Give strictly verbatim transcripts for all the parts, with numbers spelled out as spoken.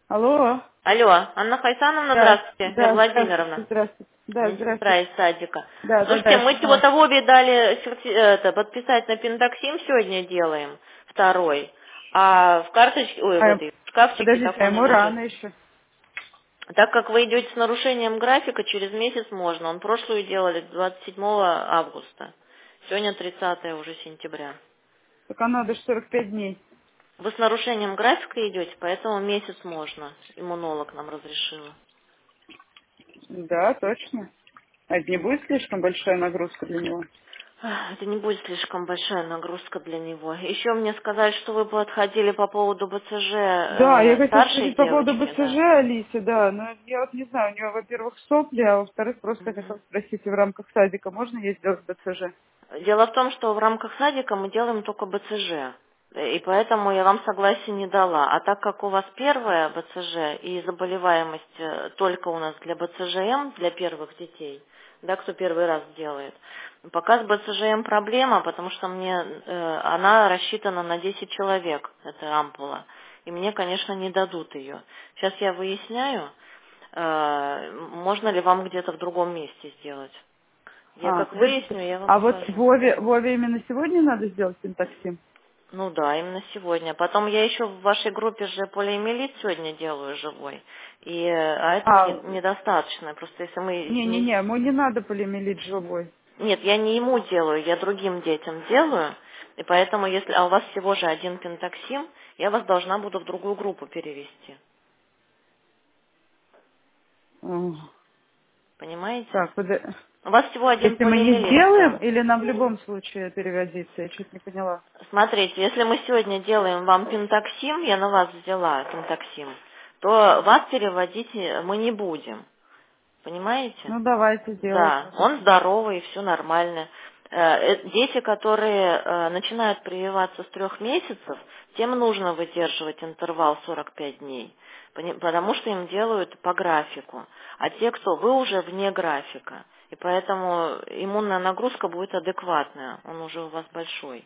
Алло. Алло, Анна Хайсановна, Да, здравствуйте. Я да, здравствуйте, Владимировна. здравствуйте. Да, Медсестра здравствуйте. из садика. Да, да, Слушайте, да, мы да. чего-то в обе дали серти- это, подписать на пентаксим сегодня делаем, второй. А в карточке, ой, в А, этой в шкафчике подождите, так а он и ему лежит. рано еще. Так как вы идете с нарушением графика, через месяц можно. Он прошлую делали двадцать седьмого августа. Сегодня тридцатое уже сентября. Так а надо ж сорок пять дней. Вы с нарушением графика идете, поэтому месяц можно. Иммунолог нам разрешила. Да, точно. А это не будет слишком большая нагрузка для него? Ах, это не будет слишком большая нагрузка для него. Еще мне сказали, что вы подходили по поводу БЦЖ Да, я э, хотела старшей спросить по поводу девочки, БЦЖ да. Алисе, да, но я вот не знаю, у нее, во-первых, сопли, а во-вторых, просто Мгм. хотела спросить, в рамках садика можно ей сделать БЦЖ? Дело в том, что в рамках садика мы делаем только БЦЖ. э, И поэтому я вам согласия не дала. А так как у вас первая БЦЖ и заболеваемость э, только у нас для БЦЖМ, для первых детей, да, кто первый раз делает, пока с БЦЖМ проблема, потому что мне э, она рассчитана на десять человек, эта ампула. И мне, конечно, не дадут ее. Сейчас я выясняю, э, можно ли вам где-то в другом месте сделать. Я А, как подождите. выясню, я вам А вот скажу. Вове, Вове именно сегодня надо сделать синтаксим? Ну да, именно сегодня. Потом я еще в вашей группе же полиэмилит сегодня делаю живой. И, э, а этого не- А, недостаточно. Просто если мы не... не-не-не, ему не надо полиомиелит живой. Нет, я не ему делаю, я другим детям делаю. И поэтому, если... А у вас всего же один пентаксим, я вас должна буду в другую группу перевести. Ох. Понимаете? Так, подо- У вас всего один если мы не полиэмилит сделаем, сделан. или нам в любом случае переводиться? Я чуть не поняла. Смотрите, если мы сегодня делаем вам пентаксим, я на вас взяла пентаксим, то вас переводить э, мы не будем. Понимаете? Ну, давайте Да, сделайте. он здоровый, все нормально. Э, э, Дети, которые э, начинают прививаться с трех месяцев, тем нужно выдерживать интервал сорок пять дней, пони- потому что им делают по графику. А те, кто вы уже вне графика, и поэтому иммунная нагрузка будет адекватная, он уже у вас большой.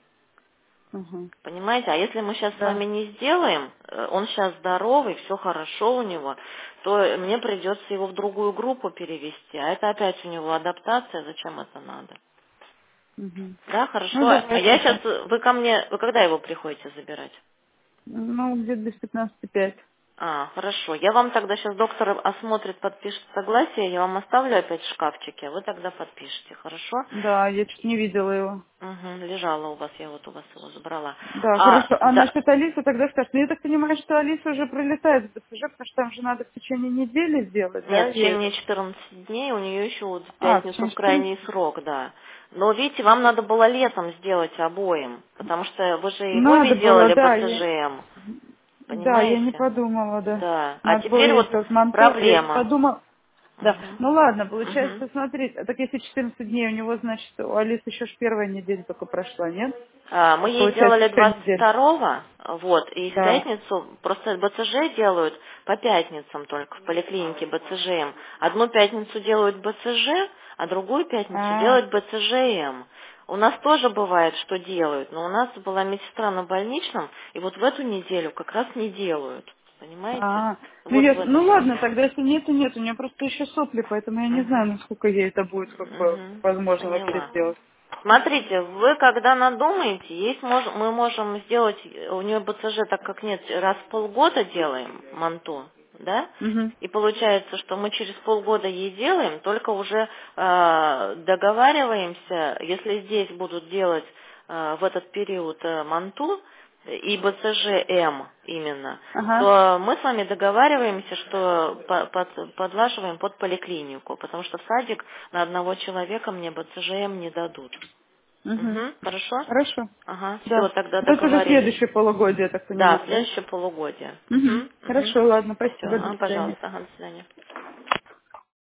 Угу. Понимаете, а если мы сейчас с Да. вами не сделаем, э, он сейчас здоровый, все хорошо у него, то мне придется его в другую группу перевести, а это опять у него адаптация, зачем это надо? Угу. Да, Ну, хорошо. А я давайте, сейчас, да. вы ко мне, вы когда его приходите забирать? Ну, где-то без пятнадцати пять. А, хорошо. Я вам тогда сейчас доктор осмотрит, подпишет согласие, я вам оставлю опять в шкафчике, а вы тогда подпишите, хорошо? Да, я чуть не видела его. Угу, лежала у вас, я вот у вас его забрала. Да, А, хорошо. А да, насчет Алисы тогда скажешь. Ну, я так понимаю, что Алиса уже пролетает в БЦЖ, потому что там же надо в течение недели сделать, да? Нет, в Ей течение это. четырнадцати дней, у нее еще вот в А, в пятницу течение в крайний четырнадцати? срок, да. Но видите, вам надо было летом сделать обоим, потому что вы же и в обе Надо было, делали да. Я... БЦЖМ, Да, я не понимаете? подумала, да. Да. А Надо было теперь ей вот сделать манту, я не проблема. подумала. Да, Мгм. ну ладно, Мгм. получается, смотрите, а так если четырнадцать дней у него, значит, у Алисы еще ж первая неделя только прошла, нет? А, Мы Так ей получается делали еще двадцать неделя. второго, вот, и в Да. пятницу, просто БЦЖ делают по пятницам только в поликлинике БЦЖМ. Одну пятницу делают БЦЖ, а другую пятницу А, делают БЦЖМ. У нас тоже бывает, что делают, но у нас была медсестра на больничном, и вот в эту неделю как раз не делают, понимаете? а, ну Вот в ясно. Ну этом ладно, смысл. тогда если нет, то нет. У меня просто еще сопли, поэтому я не знаю, Мгм. насколько ей это будет как бы Мгм. возможно вообще Поняла. сделать. Смотрите, вы когда надумаете, есть мож- мы можем сделать, у нее БЦЖ, так как нет, раз в полгода делаем манту, да? Угу. И получается, что мы через полгода ей делаем, только уже э, договариваемся, если здесь будут делать э, в этот период э, манту и БЦЖ-М именно, Ага. то мы с вами договариваемся, что по- под- подлаживаем под поликлинику, потому что в садик на одного человека мне БЦЖ-М не дадут. Угу. Угу, хорошо? Хорошо. Ага, все, Да. тогда Ну это уже договорились. следующее полугодие, я так Да, понимаю, да? следующее полугодие. Угу. Угу, угу. Хорошо, ладно, Все, спасибо, до а, свидания. пожалуйста, ага, до свидания.